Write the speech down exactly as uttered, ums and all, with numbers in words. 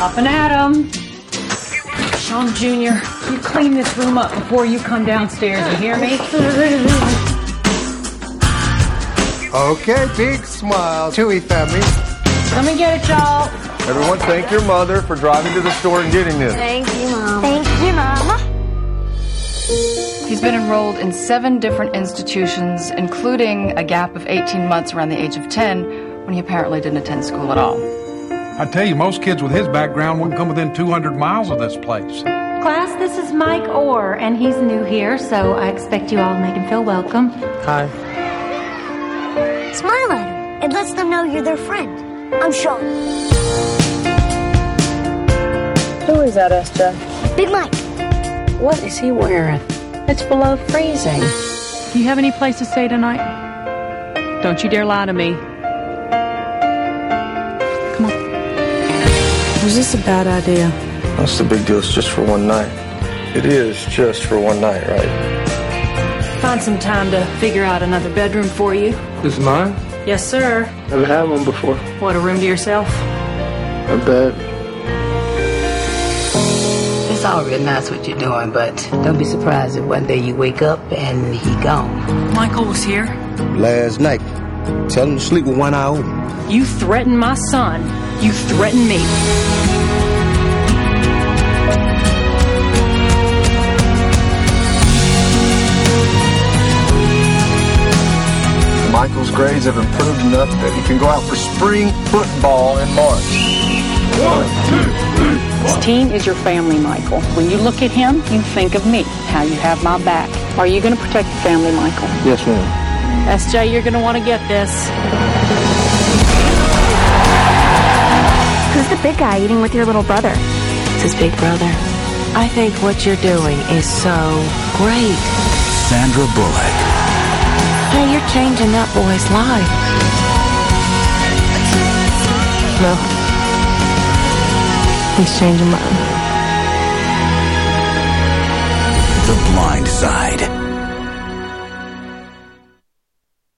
Up and at 'em. Sean Junior, you clean this room up before you come downstairs, you hear me? Okay, big smile. Chewy family. Come and get it, y'all. Everyone thank your mother for driving to the store and getting this. Thank you, Mom. Thank you, Mama. He's been enrolled in seven different institutions, including a gap of eighteen months around the age of ten, when he apparently didn't attend school at all. I tell you, most kids with his background wouldn't come within two hundred miles of this place. Class, this is Mike Orr, and he's new here, so I expect you all to make him feel welcome. Hi. Smile at him. It lets them know you're their friend. I'm Sean. Who is that, S J? Big Mike. What is he wearing? It's below freezing. Do you have any place to stay tonight? Don't you dare lie to me. Come on. Was this a bad idea? What's the big deal? It's just for one night. It is just for one night, right? Find some time to figure out another bedroom for you. This is mine? Yes, sir. Never had one before. What, a room to yourself? A bed. It's all real nice what you're doing, but don't be surprised if one day you wake up and he gone. Michael was here. Last night. Tell him to sleep with one eye open. You threatened my son. You threatened me. Michael's grades have improved enough that he can go out for spring football in March. One, two, three, This team is your family, Michael. When you look at him, you think of me, how you have my back. Are you going to protect the family, Michael? Yes, ma'am. S J, you're going to want to get this. Who's the big guy eating with your little brother? It's his big brother. I think what you're doing is so great. Sandra Bullock. Hey, you're changing that boy's life. No. He's changing mine. The Blind Side.